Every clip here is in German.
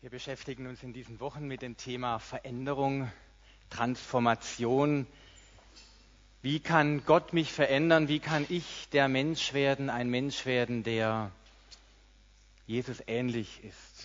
Wir beschäftigen uns in diesen Wochen mit dem Thema Veränderung, Transformation. Wie kann Gott mich verändern? Wie kann ich der Mensch werden, ein Mensch werden, der Jesus ähnlich ist?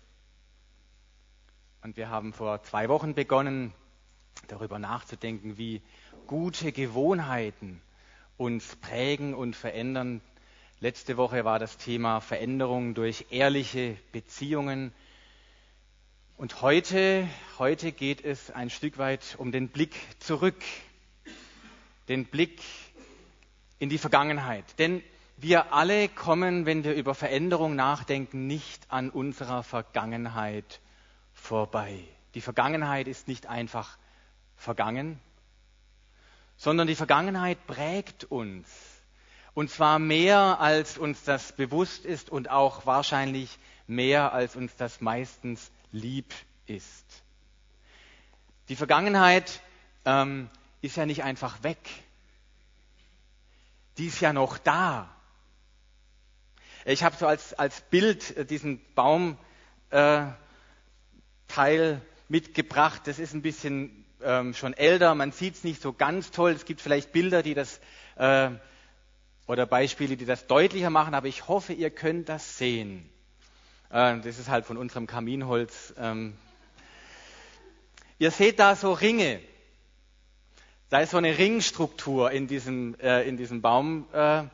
Und wir haben vor 2 Wochen begonnen, darüber nachzudenken, wie gute Gewohnheiten uns prägen und verändern. Letzte Woche war das Thema Veränderung durch ehrliche Beziehungen. Und heute geht es ein Stück weit um den Blick zurück, den Blick in die Vergangenheit. Denn wir alle kommen, wenn wir über Veränderung nachdenken, nicht an unserer Vergangenheit vorbei. Die Vergangenheit ist nicht einfach vergangen, sondern die Vergangenheit prägt uns. Und zwar mehr, als uns das bewusst ist und auch wahrscheinlich mehr, als uns das meistens lieb ist. Die Vergangenheit ist ja nicht einfach weg. Die ist ja noch da. Ich habe so als Bild diesen Baumteil mitgebracht. Das ist ein bisschen schon älter. Man sieht es nicht so ganz toll. Es gibt vielleicht Bilder, die das oder Beispiele, die das deutlicher machen. Aber ich hoffe, ihr könnt das sehen. Das ist halt von unserem Kaminholz. Ihr seht da so Ringe. Da ist so eine Ringstruktur in diesem Baumstumpf.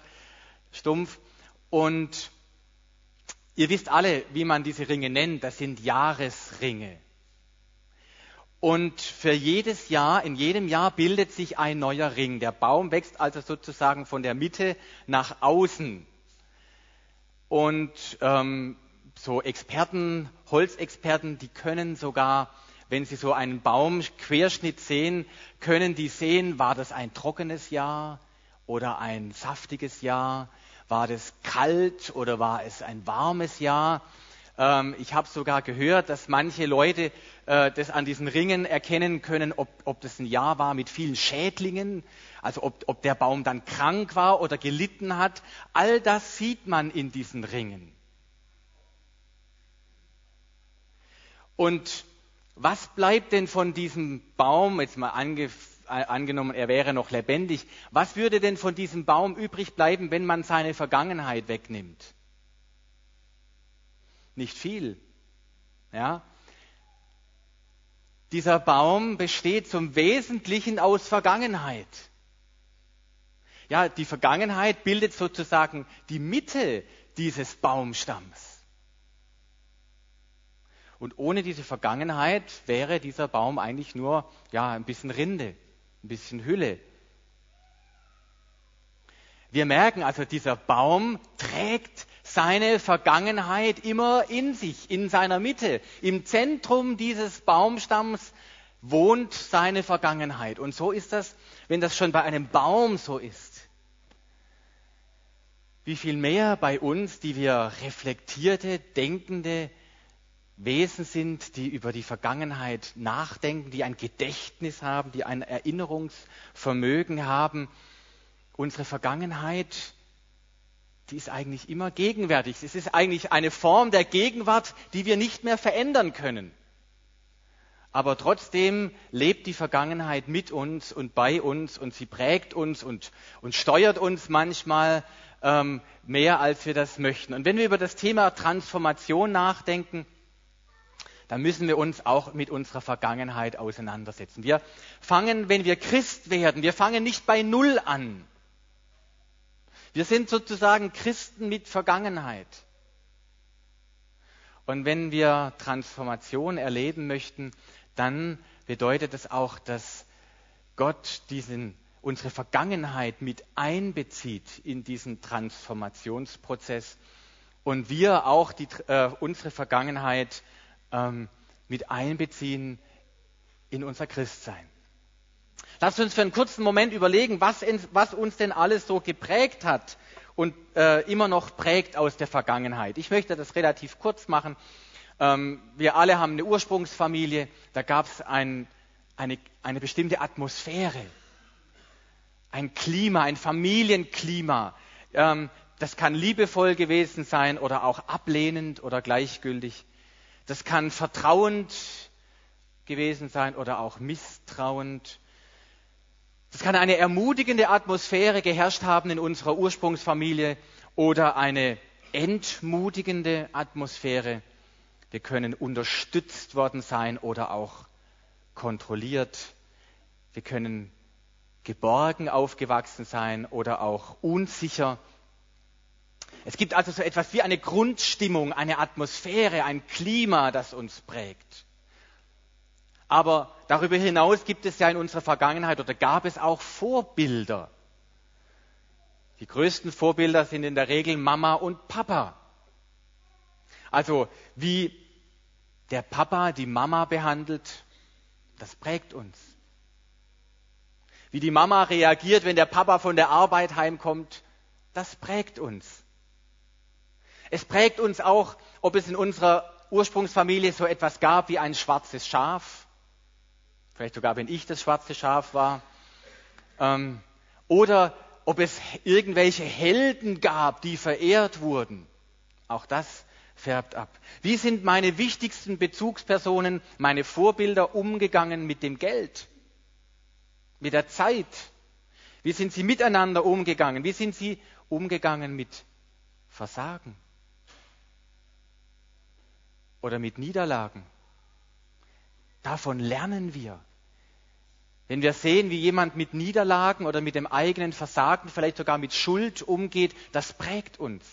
Und ihr wisst alle, wie man diese Ringe nennt. Das sind Jahresringe. Und für jedes Jahr, in jedem Jahr bildet sich ein neuer Ring. Der Baum wächst also sozusagen von der Mitte nach außen. Und so Experten, Holzexperten, die können sogar, wenn sie so einen Baumquerschnitt sehen, können die sehen, war das ein trockenes Jahr oder ein saftiges Jahr, war das kalt oder war es ein warmes Jahr. Ich habe sogar gehört, dass manche Leute das an diesen Ringen erkennen können, ob das ein Jahr war mit vielen Schädlingen, also ob der Baum dann krank war oder gelitten hat. All das sieht man in diesen Ringen. Und was bleibt denn von diesem Baum, jetzt mal angenommen, er wäre noch lebendig, was würde denn von diesem Baum übrig bleiben, wenn man seine Vergangenheit wegnimmt? Nicht viel. Ja? Dieser Baum besteht zum Wesentlichen aus Vergangenheit. Ja, die Vergangenheit bildet sozusagen die Mitte dieses Baumstamms. Und ohne diese Vergangenheit wäre dieser Baum eigentlich nur ein bisschen Rinde, ein bisschen Hülle. Wir merken also, dieser Baum trägt seine Vergangenheit immer in sich, in seiner Mitte. Im Zentrum dieses Baumstamms wohnt seine Vergangenheit. Und so ist das, wenn das schon bei einem Baum so ist. Wie viel mehr bei uns, die wir reflektierte, denkende Wesen sind, die über die Vergangenheit nachdenken, die ein Gedächtnis haben, die ein Erinnerungsvermögen haben. Unsere Vergangenheit, die ist eigentlich immer gegenwärtig. Es ist eigentlich eine Form der Gegenwart, die wir nicht mehr verändern können. Aber trotzdem lebt die Vergangenheit mit uns und bei uns und sie prägt uns und steuert uns manchmal mehr, als wir das möchten. Und wenn wir über das Thema Transformation nachdenken, dann müssen wir uns auch mit unserer Vergangenheit auseinandersetzen. Wir fangen, wenn wir Christ werden, wir fangen nicht bei Null an. Wir sind sozusagen Christen mit Vergangenheit. Und wenn wir Transformation erleben möchten, dann bedeutet es auch, dass Gott unsere Vergangenheit mit einbezieht in diesen Transformationsprozess und wir auch unsere Vergangenheit mit einbeziehen in unser Christsein. Lasst uns für einen kurzen Moment überlegen, was uns denn alles so geprägt hat und immer noch prägt aus der Vergangenheit. Ich möchte das relativ kurz machen. Wir alle haben eine Ursprungsfamilie, da gab es eine bestimmte Atmosphäre, ein Klima, ein Familienklima. Das kann liebevoll gewesen sein oder auch ablehnend oder gleichgültig. Das kann vertrauend gewesen sein oder auch misstrauend. Das kann eine ermutigende Atmosphäre geherrscht haben in unserer Ursprungsfamilie oder eine entmutigende Atmosphäre. Wir können unterstützt worden sein oder auch kontrolliert. Wir können geborgen aufgewachsen sein oder auch unsicher. Es gibt also so etwas wie eine Grundstimmung, eine Atmosphäre, ein Klima, das uns prägt. Aber darüber hinaus gibt es ja in unserer Vergangenheit oder gab es auch Vorbilder. Die größten Vorbilder sind in der Regel Mama und Papa. Also wie der Papa die Mama behandelt, das prägt uns. Wie die Mama reagiert, wenn der Papa von der Arbeit heimkommt, das prägt uns. Es prägt uns auch, ob es in unserer Ursprungsfamilie so etwas gab wie ein schwarzes Schaf, vielleicht sogar, wenn ich das schwarze Schaf war, oder ob es irgendwelche Helden gab, die verehrt wurden. Auch das färbt ab. Wie sind meine wichtigsten Bezugspersonen, meine Vorbilder umgegangen mit dem Geld, mit der Zeit? Wie sind sie miteinander umgegangen? Wie sind sie umgegangen mit Versagen oder mit Niederlagen? Davon lernen wir. Wenn wir sehen, wie jemand mit Niederlagen oder mit dem eigenen Versagen, vielleicht sogar mit Schuld umgeht, das prägt uns.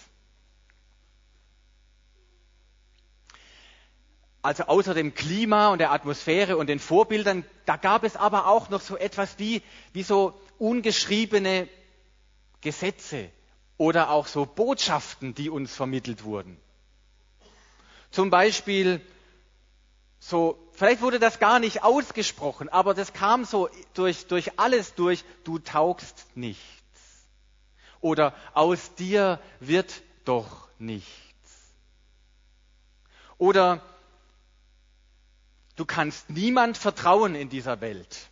Also außer dem Klima und der Atmosphäre und den Vorbildern, da gab es aber auch noch so etwas wie so ungeschriebene Gesetze oder auch so Botschaften, die uns vermittelt wurden. Zum Beispiel so, vielleicht wurde das gar nicht ausgesprochen, aber das kam so durch alles durch, du taugst nichts. Oder aus dir wird doch nichts. Oder du kannst niemand vertrauen in dieser Welt.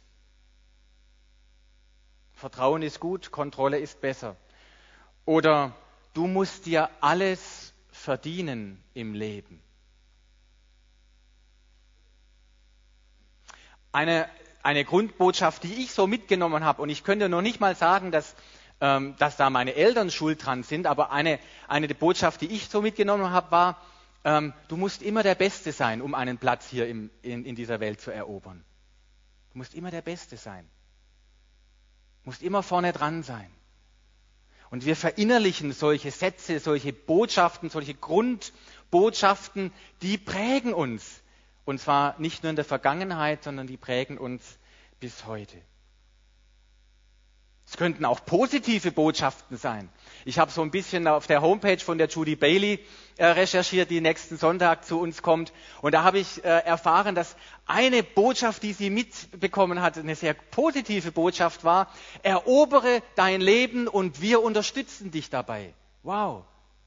Vertrauen ist gut, Kontrolle ist besser. Oder du musst dir alles verdienen im Leben. Eine Grundbotschaft, die ich so mitgenommen habe, und ich könnte noch nicht mal sagen, dass da meine Eltern schuld dran sind, aber eine Botschaft, die ich so mitgenommen habe, war, du musst immer der Beste sein, um einen Platz hier in dieser Welt zu erobern. Du musst immer der Beste sein. Du musst immer vorne dran sein. Und wir verinnerlichen solche Sätze, solche Botschaften, solche Grundbotschaften, die prägen uns. Und zwar nicht nur in der Vergangenheit, sondern die prägen uns bis heute. Es könnten auch positive Botschaften sein. Ich habe so ein bisschen auf der Homepage von der Judy Bailey recherchiert, die nächsten Sonntag zu uns kommt. Und da habe ich erfahren, dass eine Botschaft, die sie mitbekommen hat, eine sehr positive Botschaft war: Erobere dein Leben und wir unterstützen dich dabei. Wow.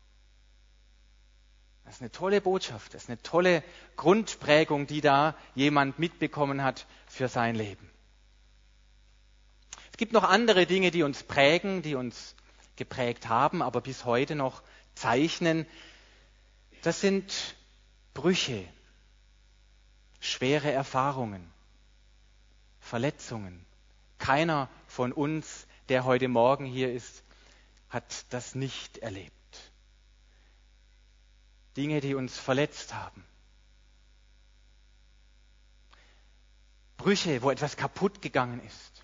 Das ist eine tolle Botschaft, das ist eine tolle Grundprägung, die da jemand mitbekommen hat für sein Leben. Es gibt noch andere Dinge, die uns prägen, die uns geprägt haben, aber bis heute noch zeichnen. Das sind Brüche, schwere Erfahrungen, Verletzungen. Keiner von uns, der heute Morgen hier ist, hat das nicht erlebt. Dinge, die uns verletzt haben. Brüche, wo etwas kaputt gegangen ist.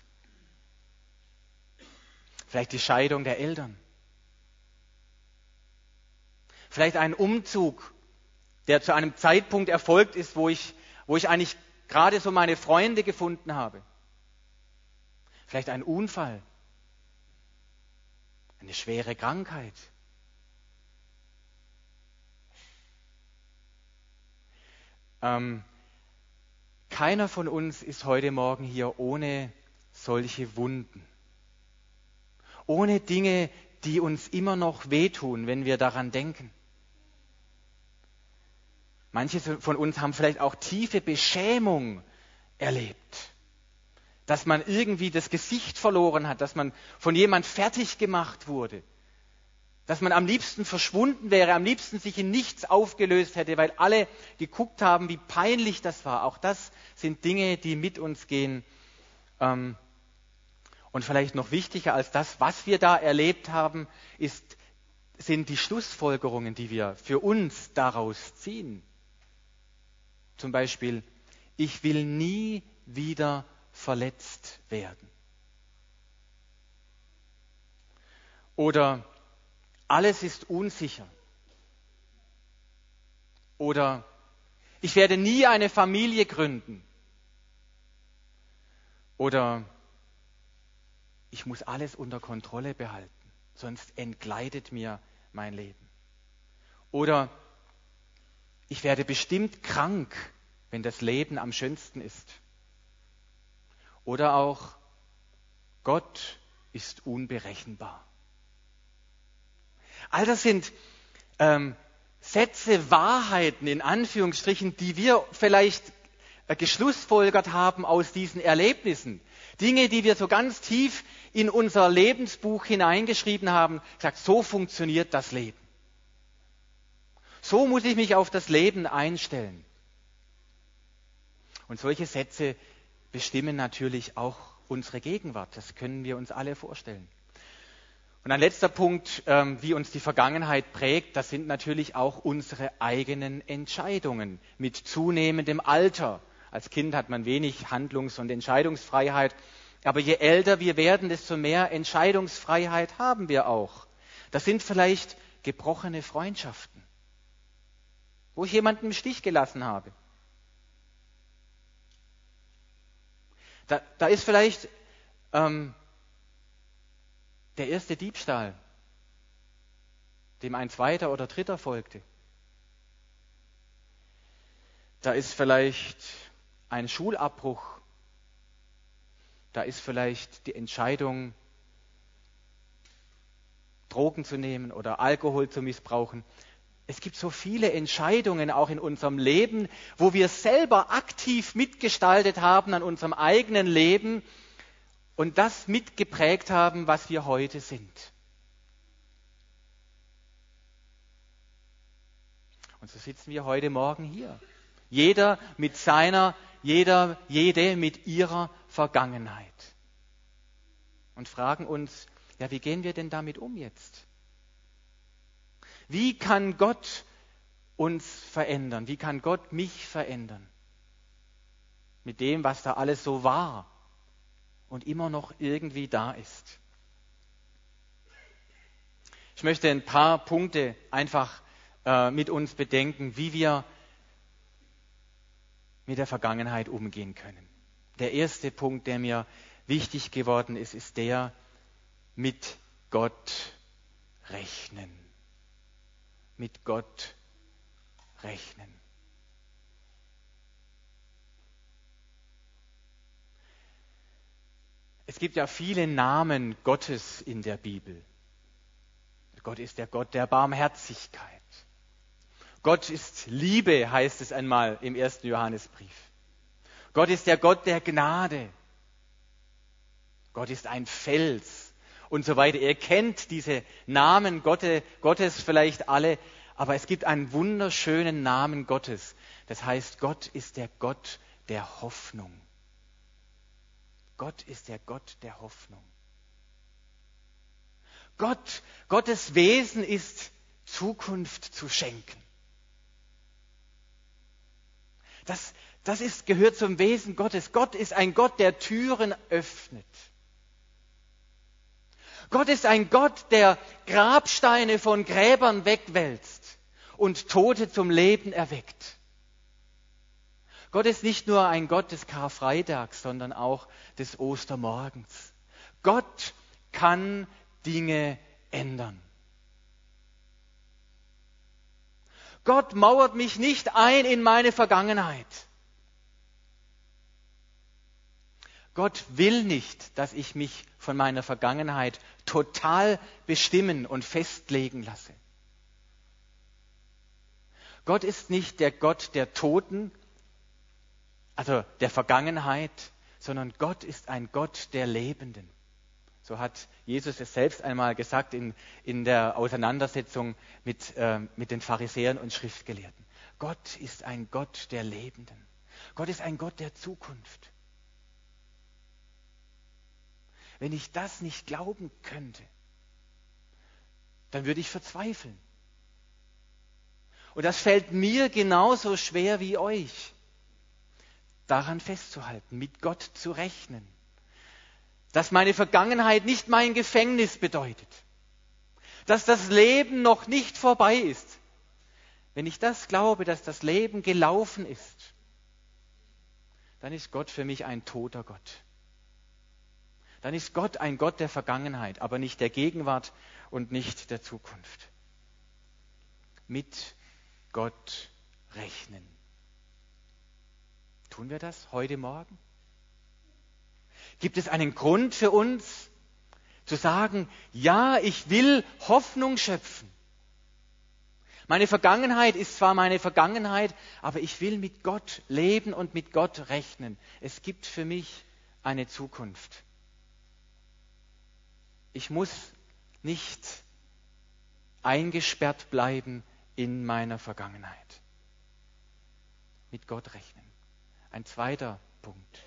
Vielleicht die Scheidung der Eltern. Vielleicht ein Umzug, der zu einem Zeitpunkt erfolgt ist, wo ich eigentlich gerade so meine Freunde gefunden habe. Vielleicht ein Unfall. Eine schwere Krankheit. Keiner von uns ist heute Morgen hier ohne solche Wunden. Ohne Dinge, die uns immer noch wehtun, wenn wir daran denken. Manche von uns haben vielleicht auch tiefe Beschämung erlebt. Dass man irgendwie das Gesicht verloren hat, dass man von jemand fertig gemacht wurde. dass man am liebsten verschwunden wäre, am liebsten sich in nichts aufgelöst hätte, weil alle geguckt haben, wie peinlich das war. Auch das sind Dinge, die mit uns gehen. Und vielleicht noch wichtiger als das, was wir da erlebt haben, sind die Schlussfolgerungen, die wir für uns daraus ziehen. Zum Beispiel, ich will nie wieder verletzt werden. Oder alles ist unsicher. Oder ich werde nie eine Familie gründen. Oder ich muss alles unter Kontrolle behalten, sonst entgleitet mir mein Leben. Oder ich werde bestimmt krank, wenn das Leben am schönsten ist. Oder auch Gott ist unberechenbar. All das sind Sätze, Wahrheiten in Anführungsstrichen, die wir vielleicht geschlussfolgert haben aus diesen Erlebnissen. Dinge, die wir so ganz tief in unser Lebensbuch hineingeschrieben haben, gesagt, so funktioniert das Leben. So muss ich mich auf das Leben einstellen. Und solche Sätze bestimmen natürlich auch unsere Gegenwart. Das können wir uns alle vorstellen. Und ein letzter Punkt, wie uns die Vergangenheit prägt, das sind natürlich auch unsere eigenen Entscheidungen mit zunehmendem Alter. Als Kind hat man wenig Handlungs- und Entscheidungsfreiheit, aber je älter wir werden, desto mehr Entscheidungsfreiheit haben wir auch. Das sind vielleicht gebrochene Freundschaften, wo ich jemanden im Stich gelassen habe. Da ist vielleicht der erste Diebstahl, dem ein zweiter oder dritter folgte. Da ist vielleicht ein Schulabbruch. Da ist vielleicht die Entscheidung, Drogen zu nehmen oder Alkohol zu missbrauchen. Es gibt so viele Entscheidungen auch in unserem Leben, wo wir selber aktiv mitgestaltet haben an unserem eigenen Leben und das mitgeprägt haben, was wir heute sind. Und so sitzen wir heute Morgen hier. Jeder mit seiner, jede mit ihrer Vergangenheit. Und fragen uns, ja, wie gehen wir denn damit um jetzt? Wie kann Gott uns verändern? Wie kann Gott mich verändern? Mit dem, was da alles so war und immer noch irgendwie da ist. Ich möchte ein paar Punkte einfach mit uns bedenken, wie wir mit der Vergangenheit umgehen können. Der erste Punkt, der mir wichtig geworden ist, ist der, mit Gott rechnen. Mit Gott rechnen. Es gibt ja viele Namen Gottes in der Bibel. Gott ist der Gott der Barmherzigkeit. Gott ist Liebe, heißt es einmal im 1. Johannesbrief. Gott ist der Gott der Gnade. Gott ist ein Fels und so weiter. Ihr kennt diese Namen Gottes vielleicht alle, aber es gibt einen wunderschönen Namen Gottes. Das heißt, Gott ist der Gott der Hoffnung. Gott ist der Gott der Hoffnung. Gottes Wesen ist, Zukunft zu schenken. Das gehört zum Wesen Gottes. Gott ist ein Gott, der Türen öffnet. Gott ist ein Gott, der Grabsteine von Gräbern wegwälzt und Tote zum Leben erweckt. Gott ist nicht nur ein Gott des Karfreitags, sondern auch des Ostermorgens. Gott kann Dinge ändern. Gott mauert mich nicht ein in meine Vergangenheit. Gott will nicht, dass ich mich von meiner Vergangenheit total bestimmen und festlegen lasse. Gott ist nicht der Gott der Toten, also der Vergangenheit, sondern Gott ist ein Gott der Lebenden. So hat Jesus es selbst einmal gesagt in der Auseinandersetzung mit den Pharisäern und Schriftgelehrten. Gott ist ein Gott der Lebenden. Gott ist ein Gott der Zukunft. Wenn ich das nicht glauben könnte, dann würde ich verzweifeln. Und das fällt mir genauso schwer wie euch, daran festzuhalten, mit Gott zu rechnen. Dass meine Vergangenheit nicht mein Gefängnis bedeutet. Dass das Leben noch nicht vorbei ist. Wenn ich das glaube, dass das Leben gelaufen ist, dann ist Gott für mich ein toter Gott. Dann ist Gott ein Gott der Vergangenheit, aber nicht der Gegenwart und nicht der Zukunft. Mit Gott rechnen. Tun wir das heute Morgen? Gibt es einen Grund für uns zu sagen, ja, ich will Hoffnung schöpfen. Meine Vergangenheit ist zwar meine Vergangenheit, aber ich will mit Gott leben und mit Gott rechnen. Es gibt für mich eine Zukunft. Ich muss nicht eingesperrt bleiben in meiner Vergangenheit. Mit Gott rechnen. Ein zweiter Punkt.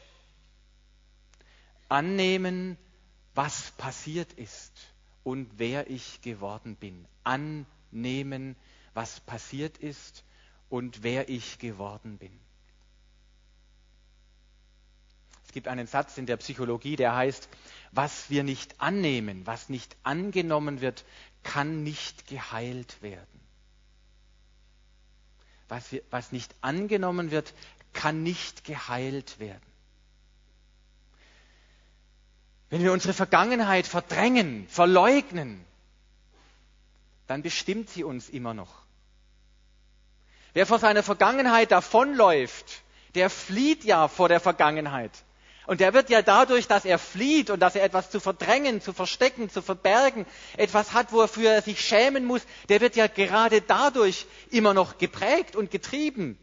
Annehmen, was passiert ist und wer ich geworden bin. Annehmen, was passiert ist und wer ich geworden bin. Es gibt einen Satz in der Psychologie, der heißt, was wir nicht annehmen, was nicht angenommen wird, kann nicht geheilt werden. Was nicht angenommen wird, kann nicht geheilt werden. Wenn wir unsere Vergangenheit verdrängen, verleugnen, dann bestimmt sie uns immer noch. Wer vor seiner Vergangenheit davonläuft, der flieht ja vor der Vergangenheit. Und der wird ja dadurch, dass er flieht und dass er etwas zu verdrängen, zu verstecken, zu verbergen, etwas hat, wofür er sich schämen muss, der wird ja gerade dadurch immer noch geprägt und getrieben.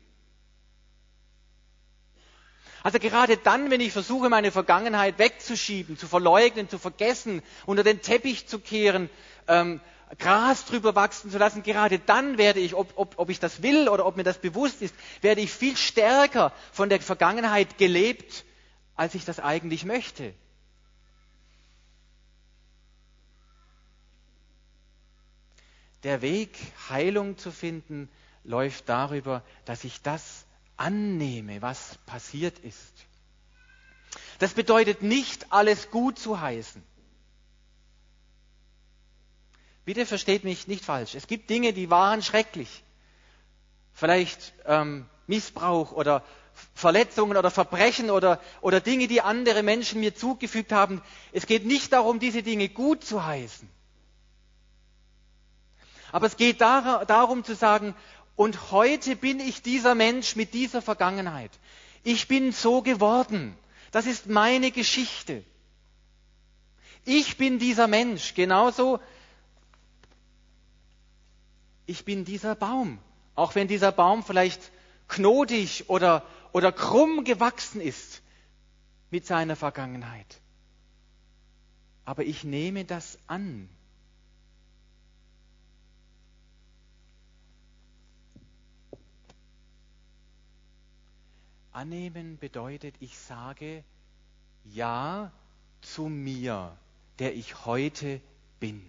Also gerade dann, wenn ich versuche, meine Vergangenheit wegzuschieben, zu verleugnen, zu vergessen, unter den Teppich zu kehren, Gras drüber wachsen zu lassen, gerade dann werde ich, ob ich das will oder ob mir das bewusst ist, werde ich viel stärker von der Vergangenheit gelebt, als ich das eigentlich möchte. Der Weg, Heilung zu finden, läuft darüber, dass ich das annehme, was passiert ist. Das bedeutet nicht, alles gut zu heißen. Bitte versteht mich nicht falsch. Es gibt Dinge, die waren schrecklich. Vielleicht Missbrauch oder Verletzungen oder Verbrechen oder Dinge, die andere Menschen mir zugefügt haben. Es geht nicht darum, diese Dinge gut zu heißen. Aber es geht darum zu sagen, und heute bin ich dieser Mensch mit dieser Vergangenheit. Ich bin so geworden. Das ist meine Geschichte. Ich bin dieser Mensch. Genauso, ich bin dieser Baum. Auch wenn dieser Baum vielleicht knotig oder krumm gewachsen ist mit seiner Vergangenheit. Aber ich nehme das an. Annehmen bedeutet, ich sage Ja zu mir, der ich heute bin.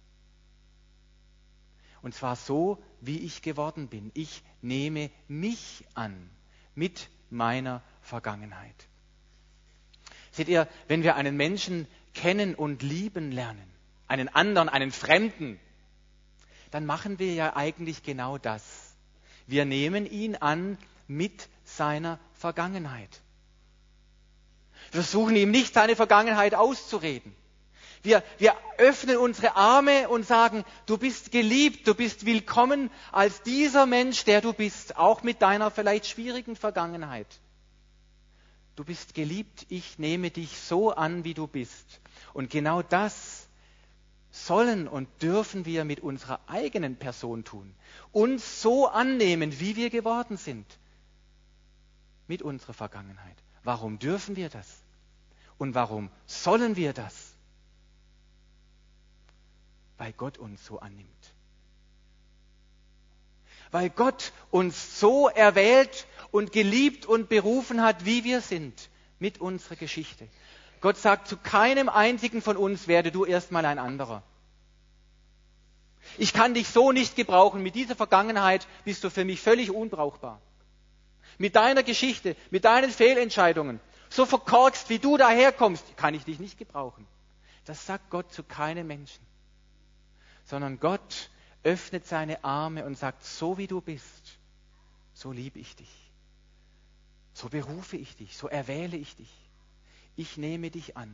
Und zwar so, wie ich geworden bin. Ich nehme mich an mit meiner Vergangenheit. Seht ihr, wenn wir einen Menschen kennen und lieben lernen, einen anderen, einen Fremden, dann machen wir ja eigentlich genau das. Wir nehmen ihn an mit seiner Vergangenheit. Wir versuchen ihm nicht seine Vergangenheit auszureden. Wir öffnen unsere Arme und sagen, du bist geliebt, du bist willkommen als dieser Mensch, der du bist, auch mit deiner vielleicht schwierigen Vergangenheit. Du bist geliebt, ich nehme dich so an, wie du bist. Und genau das sollen und dürfen wir mit unserer eigenen Person tun. Uns so annehmen, wie wir geworden sind. Mit unserer Vergangenheit. Warum dürfen wir das? Und warum sollen wir das? Weil Gott uns so annimmt. Weil Gott uns so erwählt und geliebt und berufen hat, wie wir sind, mit unserer Geschichte. Gott sagt, zu keinem einzigen von uns werde du erstmal ein anderer. Ich kann dich so nicht gebrauchen. Mit dieser Vergangenheit bist du für mich völlig unbrauchbar. Mit deiner Geschichte, mit deinen Fehlentscheidungen, so verkorkst, wie du daherkommst, kann ich dich nicht gebrauchen. Das sagt Gott zu keinem Menschen. Sondern Gott öffnet seine Arme und sagt, so wie du bist, so liebe ich dich. So berufe ich dich, so erwähle ich dich. Ich nehme dich an.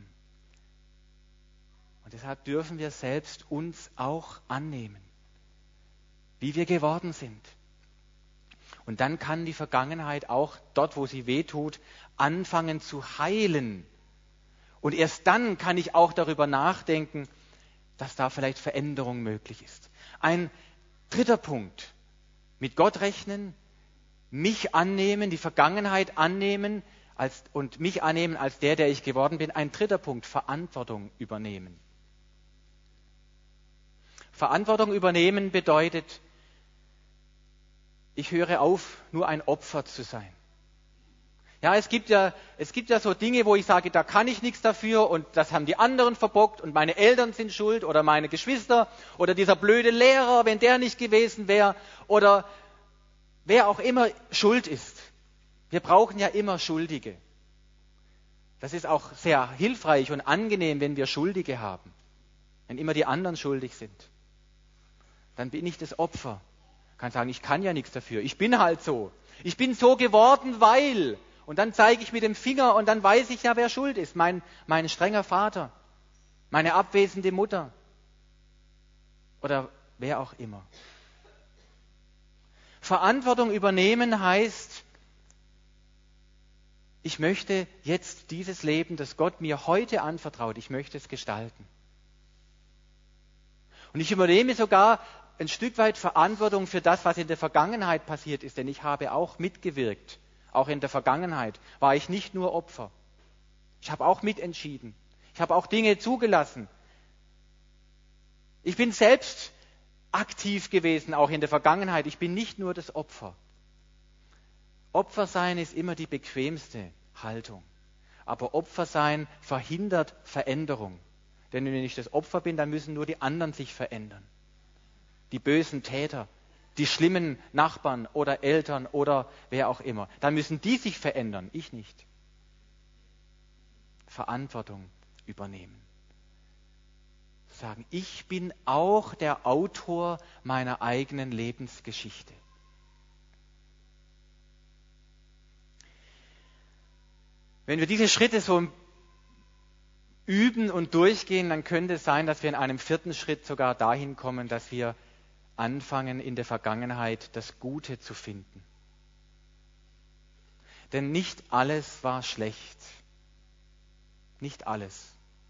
Und deshalb dürfen wir selbst uns auch annehmen, wie wir geworden sind. Und dann kann die Vergangenheit auch dort, wo sie wehtut, anfangen zu heilen. Und erst dann kann ich auch darüber nachdenken, dass da vielleicht Veränderung möglich ist. Ein dritter Punkt. Mit Gott rechnen, mich annehmen, die Vergangenheit annehmen und mich annehmen als der ich geworden bin. Ein dritter Punkt, Verantwortung übernehmen. Verantwortung übernehmen bedeutet, ich höre auf, nur ein Opfer zu sein. Ja, es gibt ja so Dinge, wo ich sage, da kann ich nichts dafür und das haben die anderen verbockt und meine Eltern sind schuld oder meine Geschwister oder dieser blöde Lehrer, wenn der nicht gewesen wäre oder wer auch immer schuld ist. Wir brauchen ja immer Schuldige. Das ist auch sehr hilfreich und angenehm, wenn wir Schuldige haben. Wenn immer die anderen schuldig sind. Dann bin ich das Opfer. Ich kann sagen, ich kann ja nichts dafür. Ich bin halt so. Ich bin so geworden, weil. Und dann zeige ich mit dem Finger und dann weiß ich ja, wer schuld ist. Mein strenger Vater, meine abwesende Mutter oder wer auch immer. Verantwortung übernehmen heißt, ich möchte jetzt dieses Leben, das Gott mir heute anvertraut, ich möchte es gestalten. Und ich übernehme sogar ein Stück weit Verantwortung für das, was in der Vergangenheit passiert ist, denn ich habe auch mitgewirkt. Auch in der Vergangenheit war ich nicht nur Opfer. Ich habe auch mitentschieden. Ich habe auch Dinge zugelassen. Ich bin selbst aktiv gewesen, auch in der Vergangenheit. Ich bin nicht nur das Opfer. Opfer sein ist immer die bequemste Haltung. Aber Opfer sein verhindert Veränderung. Denn wenn ich das Opfer bin, dann müssen nur die anderen sich verändern. Die bösen Täter, die schlimmen Nachbarn oder Eltern oder wer auch immer. Dann müssen die sich verändern, ich nicht. Verantwortung übernehmen. Sagen, ich bin auch der Autor meiner eigenen Lebensgeschichte. Wenn wir diese Schritte so üben und durchgehen, dann könnte es sein, dass wir in einem vierten Schritt sogar dahin kommen, dass wir anfangen, in der Vergangenheit das Gute zu finden. Denn nicht alles war schlecht. Nicht alles.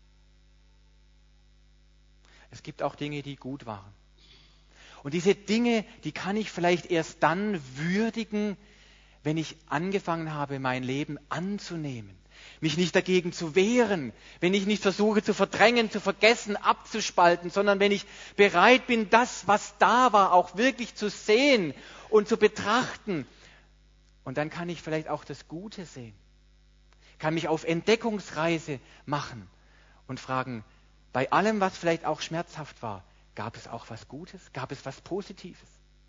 Es gibt auch Dinge, die gut waren. Und diese Dinge, die kann ich vielleicht erst dann würdigen, wenn ich angefangen habe, mein Leben anzunehmen. Mich nicht dagegen zu wehren, wenn ich nicht versuche zu verdrängen, zu vergessen, abzuspalten, sondern wenn ich bereit bin, das, was da war, auch wirklich zu sehen und zu betrachten. Und dann kann ich vielleicht auch das Gute sehen. Kann mich auf Entdeckungsreise machen und fragen, bei allem, was vielleicht auch schmerzhaft war, gab es auch was Gutes? Gab es was Positives?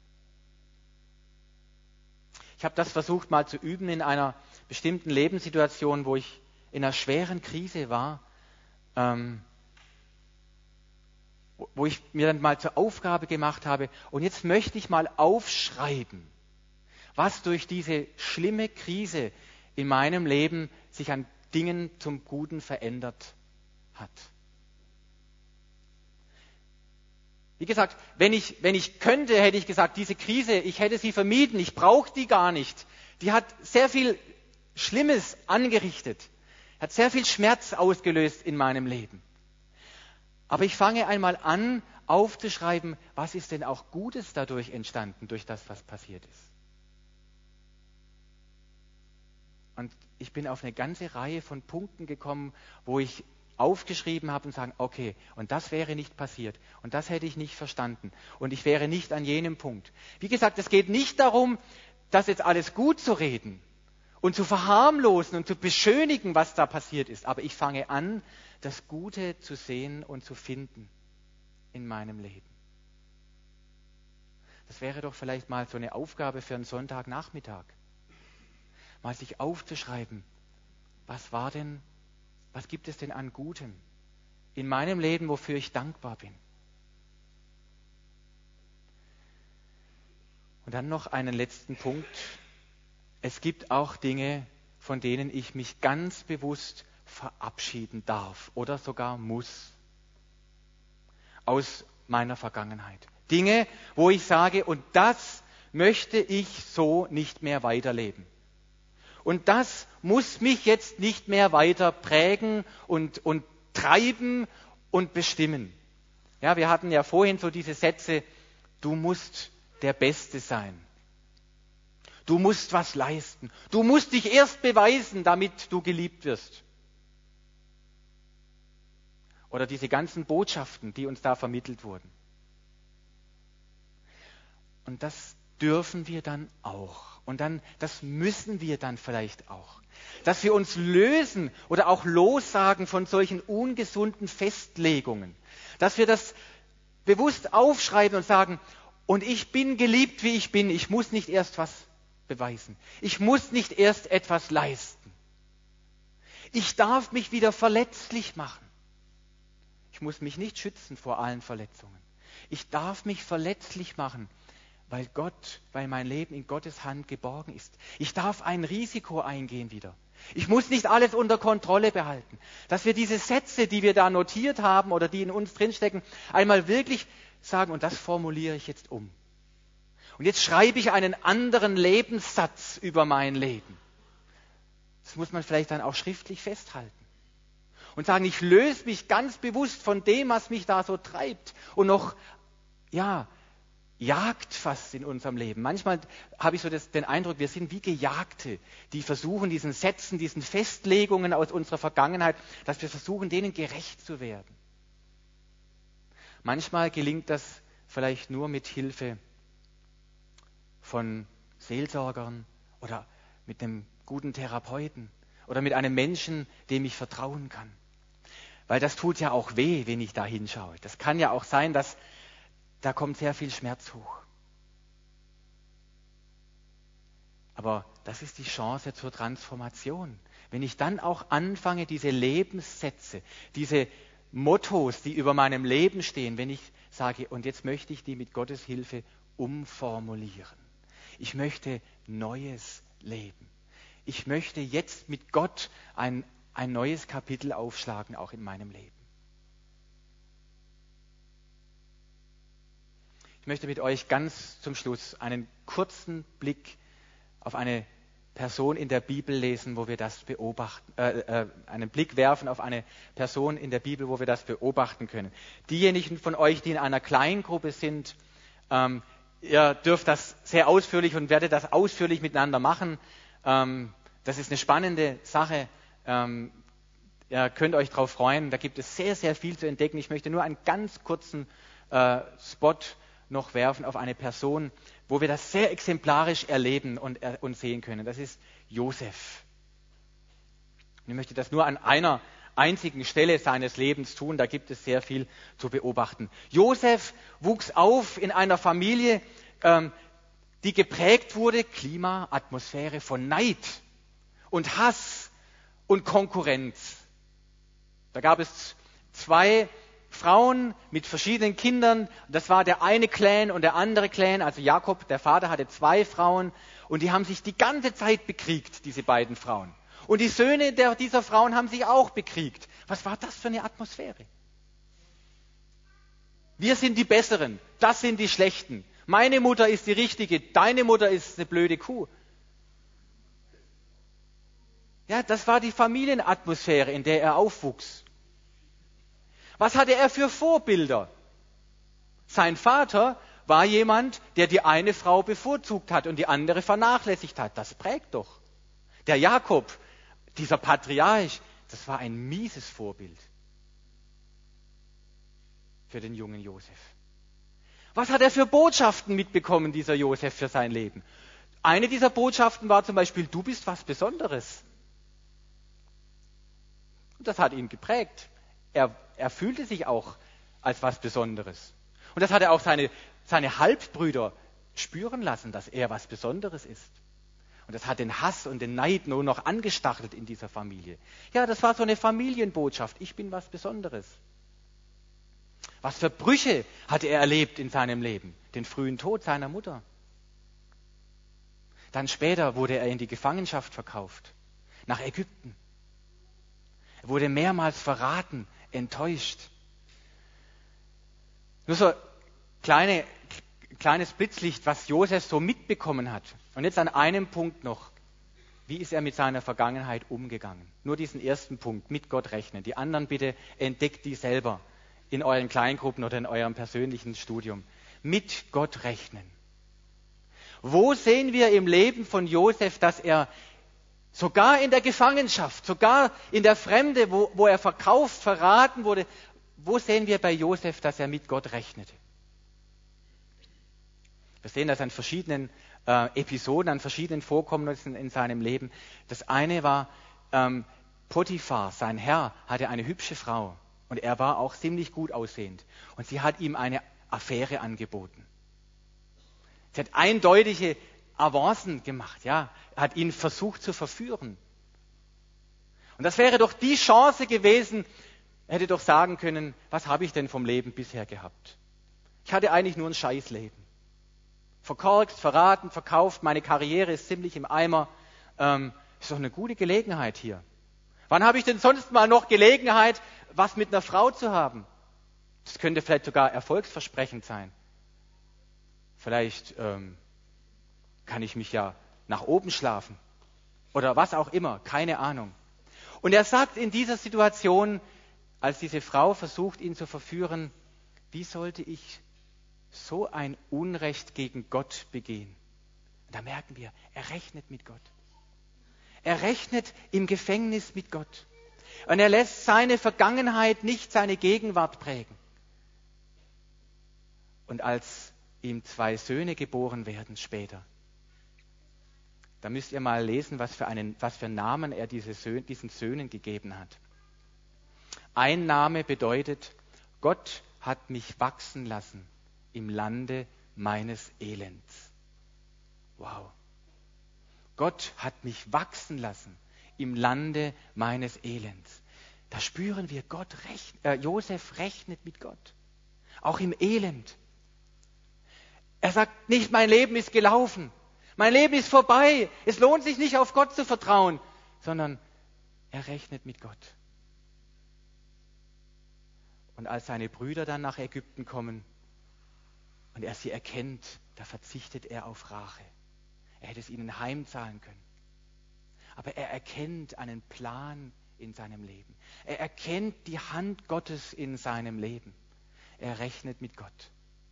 Ich habe das versucht mal zu üben in einer bestimmten Lebenssituation, wo ich in einer schweren Krise war, wo ich mir dann mal zur Aufgabe gemacht habe, und jetzt möchte ich mal aufschreiben, was durch diese schlimme Krise in meinem Leben sich an Dingen zum Guten verändert hat. Wie gesagt, wenn ich könnte, hätte ich gesagt, diese Krise, ich hätte sie vermieden, ich brauche die gar nicht. Die hat sehr viel Schlimmes angerichtet, hat sehr viel Schmerz ausgelöst in meinem Leben. Aber ich fange einmal an, aufzuschreiben, was ist denn auch Gutes dadurch entstanden, durch das, was passiert ist. Und ich bin auf eine ganze Reihe von Punkten gekommen, wo ich aufgeschrieben habe und sagen, okay, und das wäre nicht passiert und das hätte ich nicht verstanden und ich wäre nicht an jenem Punkt. Wie gesagt, es geht nicht darum, das jetzt alles gut zu reden und zu verharmlosen und zu beschönigen, was da passiert ist, aber ich fange an, das Gute zu sehen und zu finden in meinem Leben. Das wäre doch vielleicht mal so eine Aufgabe für einen Sonntagnachmittag, mal sich aufzuschreiben, was gibt es denn an Gutem in meinem Leben, wofür ich dankbar bin. Und dann noch einen letzten Punkt. Es gibt auch Dinge, von denen ich mich ganz bewusst verabschieden darf oder sogar muss aus meiner Vergangenheit. Dinge, wo ich sage, und das möchte ich so nicht mehr weiterleben. Und das muss mich jetzt nicht mehr weiter prägen und treiben und bestimmen. Ja, wir hatten ja vorhin so diese Sätze, du musst der Beste sein. Du musst was leisten. Du musst dich erst beweisen, damit du geliebt wirst. Oder diese ganzen Botschaften, die uns da vermittelt wurden. Und das dürfen wir dann auch. Und dann, das müssen wir dann vielleicht auch. Dass wir uns lösen oder auch lossagen von solchen ungesunden Festlegungen. Dass wir das bewusst aufschreiben und sagen, und ich bin geliebt, wie ich bin. Ich muss nicht erst was beweisen. Ich muss nicht erst etwas leisten. Ich darf mich wieder verletzlich machen. Ich muss mich nicht schützen vor allen Verletzungen. Ich darf mich verletzlich machen, weil mein Leben in Gottes Hand geborgen ist. Ich darf ein Risiko eingehen wieder. Ich muss nicht alles unter Kontrolle behalten. Dass wir diese Sätze, die wir da notiert haben oder die in uns drinstecken, einmal wirklich sagen, und das formuliere ich jetzt um. Und jetzt schreibe ich einen anderen Lebenssatz über mein Leben. Das muss man vielleicht dann auch schriftlich festhalten. Und sagen, ich löse mich ganz bewusst von dem, was mich da so treibt und noch, jagt fast in unserem Leben. Manchmal habe ich so den Eindruck, wir sind wie Gejagte, die versuchen, diesen Sätzen, diesen Festlegungen aus unserer Vergangenheit, dass wir versuchen, denen gerecht zu werden. Manchmal gelingt das vielleicht nur mit Hilfe von Seelsorgern oder mit einem guten Therapeuten oder mit einem Menschen, dem ich vertrauen kann. Weil das tut ja auch weh, wenn ich da hinschaue. Das kann ja auch sein, dass da kommt sehr viel Schmerz hoch. Aber das ist die Chance zur Transformation. Wenn ich dann auch anfange, diese Lebenssätze, diese Mottos, die über meinem Leben stehen, wenn ich sage, und jetzt möchte ich die mit Gottes Hilfe umformulieren. Ich möchte neues Leben. Ich möchte jetzt mit Gott ein neues Kapitel aufschlagen, auch in meinem Leben. Ich möchte mit euch ganz zum Schluss einen kurzen Blick auf eine Person in der Bibel lesen, wo wir das beobachten, einen Blick werfen auf eine Person in der Bibel, wo wir das beobachten können. Diejenigen von euch, die in einer Kleingruppe sind, ihr dürft das sehr ausführlich und werdet das ausführlich miteinander machen. Das ist eine spannende Sache. Ihr könnt euch darauf freuen. Da gibt es sehr, sehr viel zu entdecken. Ich möchte nur einen ganz kurzen Spot noch werfen auf eine Person, wo wir das sehr exemplarisch erleben und sehen können. Das ist Josef. Ich möchte das nur an einer einzigen Stelle seines Lebens tun. Da gibt es sehr viel zu beobachten. Josef wuchs auf in einer Familie, die geprägt wurde, Klima, Atmosphäre von Neid und Hass und Konkurrenz. Da gab es 2 Frauen mit verschiedenen Kindern. Das war der eine Clan und der andere Clan. Also Jakob, der Vater, hatte 2 Frauen und die haben sich die ganze Zeit bekriegt, diese beiden Frauen. Und die Söhne dieser Frauen haben sich auch bekriegt. Was war das für eine Atmosphäre? Wir sind die Besseren, das sind die Schlechten. Meine Mutter ist die Richtige, deine Mutter ist eine blöde Kuh. Ja, das war die Familienatmosphäre, in der er aufwuchs. Was hatte er für Vorbilder? Sein Vater war jemand, der die eine Frau bevorzugt hat und die andere vernachlässigt hat. Das prägt doch. Der Jakob, dieser Patriarch, das war ein mieses Vorbild. für den jungen Josef? Was hat er für Botschaften mitbekommen, dieser Josef, für sein Leben? Eine dieser Botschaften war zum Beispiel, du bist was Besonderes. Und das hat ihn geprägt. Er fühlte sich auch als was Besonderes. Und das hat er auch seine Halbbrüder spüren lassen, dass er was Besonderes ist. Und das hat den Hass und den Neid nur noch angestachelt in dieser Familie. Ja, das war so eine Familienbotschaft. Ich bin was Besonderes. Was für Brüche hatte er erlebt in seinem Leben? Den frühen Tod seiner Mutter. Dann später wurde er in die Gefangenschaft verkauft, nach Ägypten. Er wurde mehrmals verraten, enttäuscht. Nur so kleines Blitzlicht, was Josef so mitbekommen hat. Und jetzt an einem Punkt noch. Wie ist er mit seiner Vergangenheit umgegangen? Nur diesen ersten Punkt, mit Gott rechnen. Die anderen bitte entdeckt die selber in euren Kleingruppen oder in eurem persönlichen Studium. Mit Gott rechnen. Wo sehen wir im Leben von Josef, dass er sogar in der Gefangenschaft, sogar in der Fremde, wo er verkauft, verraten wurde, wo sehen wir bei Josef, dass er mit Gott rechnete? Wir sehen das an verschiedenen Episoden, an verschiedenen Vorkommnissen in seinem Leben. Das eine war, Potiphar, sein Herr, hatte eine hübsche Frau und er war auch ziemlich gut aussehend. Und sie hat ihm eine Affäre angeboten. Sie hat eindeutige Avancen gemacht, ja, hat ihn versucht zu verführen. Und das wäre doch die Chance gewesen, er hätte doch sagen können, was habe ich denn vom Leben bisher gehabt? Ich hatte eigentlich nur ein Scheißleben. Verkorkst, verraten, verkauft, meine Karriere ist ziemlich im Eimer. Ist doch eine gute Gelegenheit hier. Wann habe ich denn sonst mal noch Gelegenheit, was mit einer Frau zu haben? Das könnte vielleicht sogar erfolgsversprechend sein. Vielleicht kann ich mich ja nach oben schlafen oder was auch immer, keine Ahnung. Und er sagt in dieser Situation, als diese Frau versucht, ihn zu verführen, wie sollte ich so ein Unrecht gegen Gott begehen? Und da merken wir, er rechnet mit Gott. Er rechnet im Gefängnis mit Gott. Und er lässt seine Vergangenheit nicht seine Gegenwart prägen. Und als ihm 2 Söhne geboren werden später, da müsst ihr mal lesen, was für Namen er diesen Söhnen gegeben hat. Ein Name bedeutet, Gott hat mich wachsen lassen im Lande meines Elends. Wow. Gott hat mich wachsen lassen im Lande meines Elends. Da spüren wir, Josef rechnet mit Gott. Auch im Elend. Er sagt nicht, mein Leben ist gelaufen. Mein Leben ist vorbei. Es lohnt sich nicht, auf Gott zu vertrauen, sondern er rechnet mit Gott. Und als seine Brüder dann nach Ägypten kommen und er sie erkennt, da verzichtet er auf Rache. Er hätte es ihnen heimzahlen können. Aber er erkennt einen Plan in seinem Leben. Er erkennt die Hand Gottes in seinem Leben. Er rechnet mit Gott.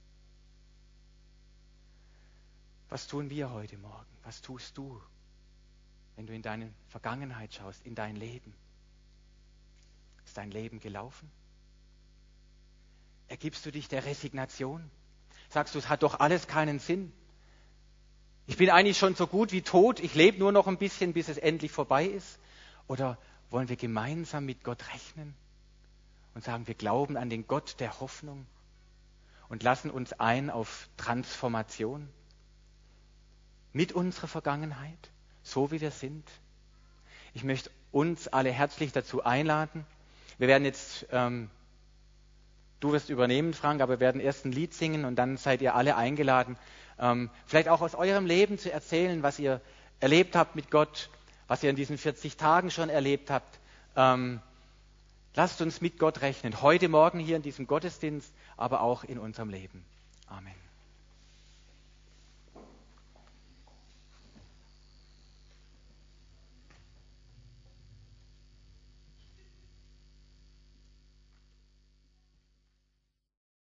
Was tun wir heute Morgen? Was tust du, wenn du in deine Vergangenheit schaust, in dein Leben? Ist dein Leben gelaufen? Ergibst du dich der Resignation? Sagst du, es hat doch alles keinen Sinn? Ich bin eigentlich schon so gut wie tot, ich lebe nur noch ein bisschen, bis es endlich vorbei ist? Oder wollen wir gemeinsam mit Gott rechnen und sagen, wir glauben an den Gott der Hoffnung und lassen uns ein auf Transformation mit unserer Vergangenheit, so wie wir sind? Ich möchte uns alle herzlich dazu einladen. Wir werden jetzt, du wirst übernehmen, Frank, aber wir werden erst ein Lied singen und dann seid ihr alle eingeladen, vielleicht auch aus eurem Leben zu erzählen, was ihr erlebt habt mit Gott, was ihr in diesen 40 Tagen schon erlebt habt. Lasst uns mit Gott rechnen, heute Morgen hier in diesem Gottesdienst, aber auch in unserem Leben. Amen.